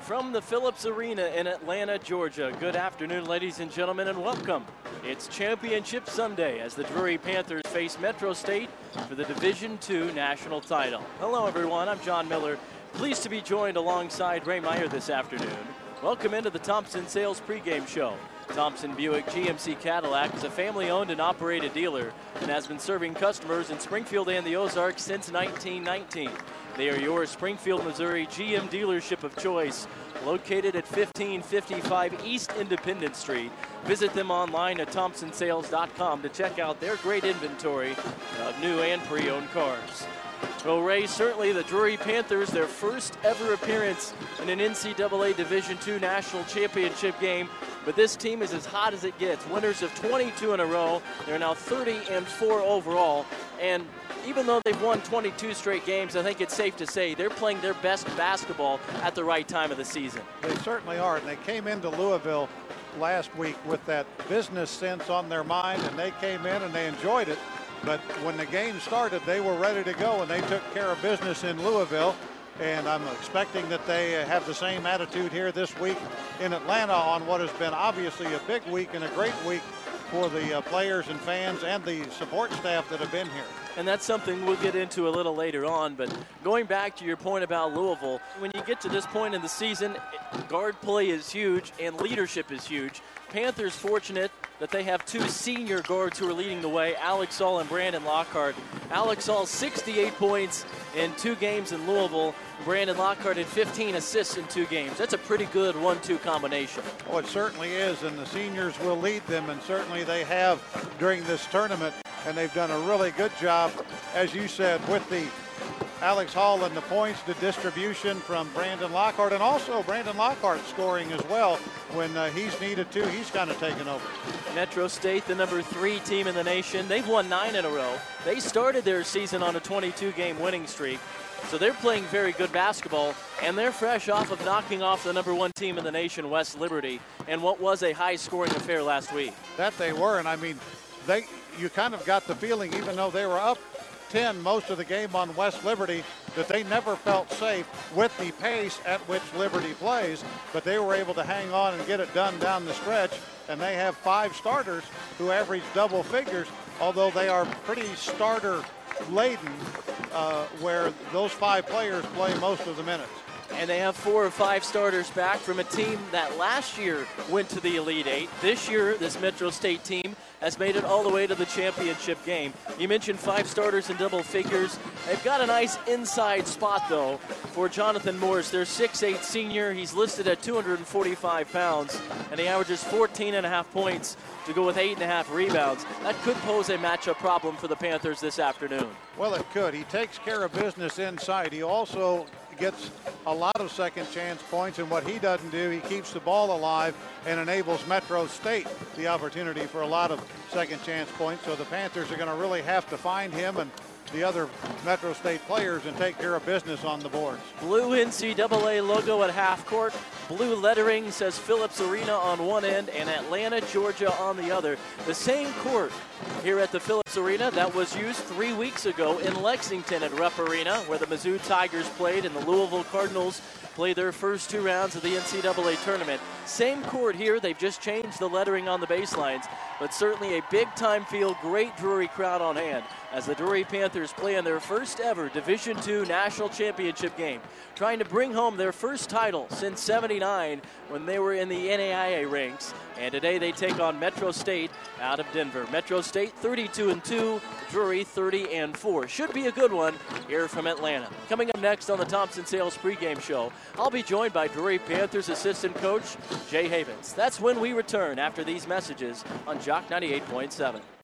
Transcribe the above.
From the Phillips Arena in Atlanta, Georgia. Good afternoon, ladies and gentlemen, and welcome. It's Championship Sunday as the Drury Panthers face Metro State for the Division II national title. Hello, everyone. I'm John Miller. Pleased to be joined alongside Ray Meyer this afternoon. Welcome into the Thompson Sales pregame show. Thompson Buick GMC Cadillac is a family-owned and operated dealer and has been serving customers in Springfield and the Ozarks since 1919. They are your Springfield, Missouri GM dealership of choice, located at 1555 East Independence Street. Visit them online at thompsonsales.com to check out their great inventory of new and pre-owned cars. Well, Ray, certainly the Drury Panthers, their first ever appearance in an NCAA Division II national championship game, but this team is as hot as it gets. Winners of 22 in a row. They're now 30-4 overall, and even though they've won 22 straight games, I think it's safe to say they're playing their best basketball at the right time of the season. They certainly are, and they came into Louisville last week with that business sense on their mind, and they came in and they enjoyed it. But when the game started, they were ready to go, and they took care of business in Louisville. And I'm expecting that they have the same attitude here this week in Atlanta on what has been obviously a big week and a great week for the players and fans and the support staff that have been here. And that's something we'll get into a little later on. But going back to your point about Louisville, when you get to this point in the season, guard play is huge and leadership is huge. Panthers fortunate that they have two senior guards who are leading the way, Alex Saul and Brandon Lockhart. Alex Saul, 68 points in 2 games in Louisville. Brandon Lockhart had 15 assists in 2 games. That's a pretty good 1-2 combination. Oh, it certainly is, and the seniors will lead them, and certainly they have during this tournament, and they've done a really good job, as you said, with the Alex Hall and the points, the distribution from Brandon Lockhart, and also Brandon Lockhart scoring as well when he's needed to. He's kind of taken over. Metro State, the number 3 team in the nation. They've won 9 in a row. They started their season on a 22-game winning streak. So they're playing very good basketball, and they're fresh off of knocking off the number 1 team in the nation, West Liberty, in what was a high-scoring affair last week. That they were, and I mean, you kind of got the feeling, even though they were up 10 most of the game on West Liberty, that they never felt safe with the pace at which Liberty plays, but they were able to hang on and get it done down the stretch, and they have 5 starters who average double figures, although they are pretty starter-laden, where those 5 players play most of the minutes. And they have 4 or 5 starters back from a team that last year went to the Elite 8. This year, this Metro State team has made it all the way to the championship game. You mentioned 5 starters in double figures. They've got a nice inside spot, though, for Jonathan Morris. Their 6'8 senior. He's listed at 245 pounds, and he averages 14.5 points to go with 8.5 rebounds. That could pose a matchup problem for the Panthers this afternoon. Well, it could. He takes care of business inside. He also gets a lot of second chance points, and what he doesn't do, he keeps the ball alive and enables Metro State the opportunity for a lot of second chance points. So the Panthers are going to really have to find him and the other Metro State players and take care of business on the boards. Blue NCAA logo at half court. Blue lettering says Phillips Arena on one end and Atlanta, Georgia on the other. The same court here at the Phillips Arena that was used 3 weeks ago in Lexington at Rupp Arena, where the Mizzou Tigers played and the Louisville Cardinals played their first 2 rounds of the NCAA tournament. Same court here. They've just changed the lettering on the baselines, but certainly a big-time field, great Drury crowd on hand as the Drury Panthers play in their first ever Division II national championship game, trying to bring home their first title since '79 when they were in the NAIA ranks. And today they take on Metro State out of Denver. Metro State 32-2, Drury 30-4. Should be a good one here from Atlanta. Coming up next on the Thompson Sales pregame show, I'll be joined by Drury Panthers assistant coach Jay Havens. That's when we return after these messages on Jock 98.7.